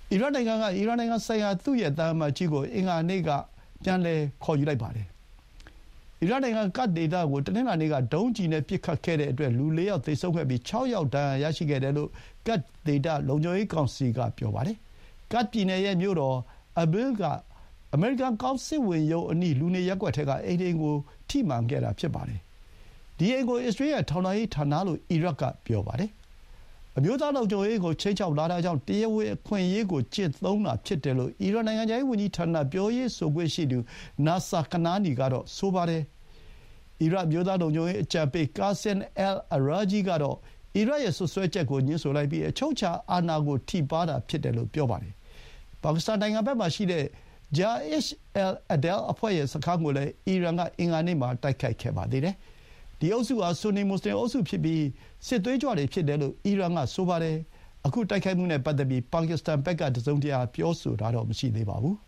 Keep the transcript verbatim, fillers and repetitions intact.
အီရတ်နိုင်ငံကအီရန်နိုင်ငံဆိုင်ရာသူ့ရဲ့သံအမတ်ကြီးကိုအင်္ဂါနေ့ကပြန်လည်ခေါ်ယူလိုက်ပါတယ်။အီရတ်နိုင်ငံကတ်ဒေသကိုတနင်္လာနေ့ကဒုံးကျည်နဲ့ပစ်ခတ်ခဲ့တဲ့အတွက်လူလေးယောက်သေဆုံးခဲ့ပြီးခြောက်ယောက်ဒဏ်ရာရရှိခဲ့တယ်လို့ကတ်ဒေသလုံခြုံရေးကောင်စီကပြောပါတယ်။ကတ်ပြည်နယ်ရဲ့မြို့တော်အဘိလ်ကအမေရိကန်ကောင်စစ်ဝင်ရုံးအနီးလူနေရပ်ကွက်ထဲကအိမ်အိမ်ကိုထိမှန်ခဲ့တာဖြစ်ပါတယ်။ဒီအိမ်ကိုအစ္စရေးရဲ့ထောက်လှမ်းရေးဌာနလို့အီရတ်ကပြောပါတယ်။အမျိုးသားလုံခြုံရေးကိုခြိမ်းခြောက်လာတာကြောင့်တရားဝင်အခွင့်အရေးကိုကျင့်သုံးတာဖြစ်တယ်လို့အီရန်နိုင်ငံခြားရေးဝန်ကြီးဌာနပြောရေးဆိုခွင့်ရှိသူနာဆာကနာနီကတော့ဆိုပါတယ်။အီရတ်အမျိုးသားလုံခြုံရေးအကြံပေးကာဆင်အယ်လ်အရာဂျီကတော့အီရတ်ရဲ့စွပ်စွဲချက်ကိုငြင်းဆိုလိုက်ပြီးအချုပ်အခြာအာဏာကိုထိပါးတာဖြစ်တယ်လို့ပြောပါတယ်။ပါကစ္စတန်နိုင်ငံဘက်မှာရှိတဲ့ဂျာအစ်အယ်အဒဲလ်အဖွဲ့ရဲ့စခန်းကိုလည်းအီရန်ကအင်္ဂါနေ့မှာတိုက်ခိုက်ခဲ့ပါသေးတယ်။ဒီအုပ်စုဟာဆွန်နီမွတ်စလင်အုပ်စုဖြစ်ပြီးစစ်သွေးကြွတွေဖြစ်တယ်လို့အီရန်ကဆိုပါတယ်။အခုတိုက်ခိုက်မှုနဲ့ပတ်သက်ပြီးပါကစ္စတန်ဘက်ကတစုံတရာပြောဆိုတာတော့မရှိသေးပါဘူး။